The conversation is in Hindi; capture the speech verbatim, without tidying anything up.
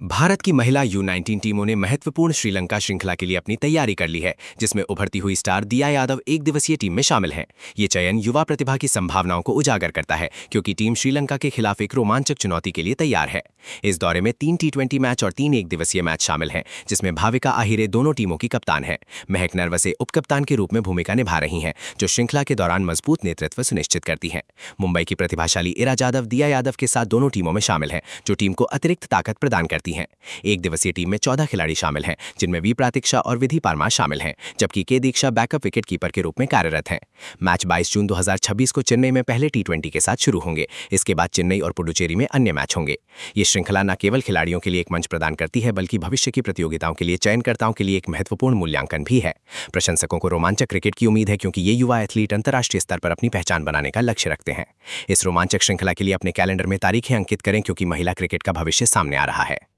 भारत की महिला यू नाइनटीन टीमों ने महत्वपूर्ण श्रीलंका श्रृंखला के लिए अपनी तैयारी कर ली है, जिसमें उभरती हुई स्टार दिया यादव एक दिवसीय टीम में शामिल हैं। ये चयन युवा प्रतिभा की संभावनाओं को उजागर करता है, क्योंकि टीम श्रीलंका के खिलाफ एक रोमांचक चुनौती के लिए तैयार है। इस दौरे में तीन टी ट्वेंटी मैच और तीन एक दिवसीय मैच शामिल हैं, जिसमें भाविका आहिरे दोनों टीमों की कप्तान है। महक नरवसे उपकप्तान के रूप में भूमिका निभा रही हैं, जो श्रृंखला के दौरान मजबूत नेतृत्व सुनिश्चित करती हैं। मुंबई की प्रतिभाशाली इरा जाधव दिया यादव के साथ दोनों टीमों में शामिल हैं, जो टीम को अतिरिक्त ताकत प्रदान करती हैं। एक दिवसीय टीम में चौदह खिलाड़ी शामिल हैं, जिनमें वी प्रतीक्षा और विधि पारमार शामिल हैं, जबकि के दीक्षा बैकअप विकेट कीपर के रूप में कार्यरत हैं। मैच बाईस जून दो हज़ार छब्बीस को चेन्नई में पहले टी ट्वेंटी के साथ शुरू होंगे। इसके बाद चेन्नई और पुडुचेरी में अन्य मैच होंगे। ये श्रृंखला न केवल खिलाड़ियों के लिए एक मंच प्रदान करती है, बल्कि भविष्य की प्रतियोगिताओं के लिए चयनकर्ताओं के लिए एक महत्वपूर्ण मूल्यांकन भी है। प्रशंसकों को रोमांचक क्रिकेट की उम्मीद है, क्योंकि ये युवा एथलीट अंतर्राष्ट्रीय स्तर पर अपनी पहचान बनाने का लक्ष्य रखते हैं। इस रोमांचक श्रृंखला के लिए अपने कैलेंडर में तारीखें अंकित करें, क्योंकि महिला क्रिकेट का भविष्य सामने आ रहा है।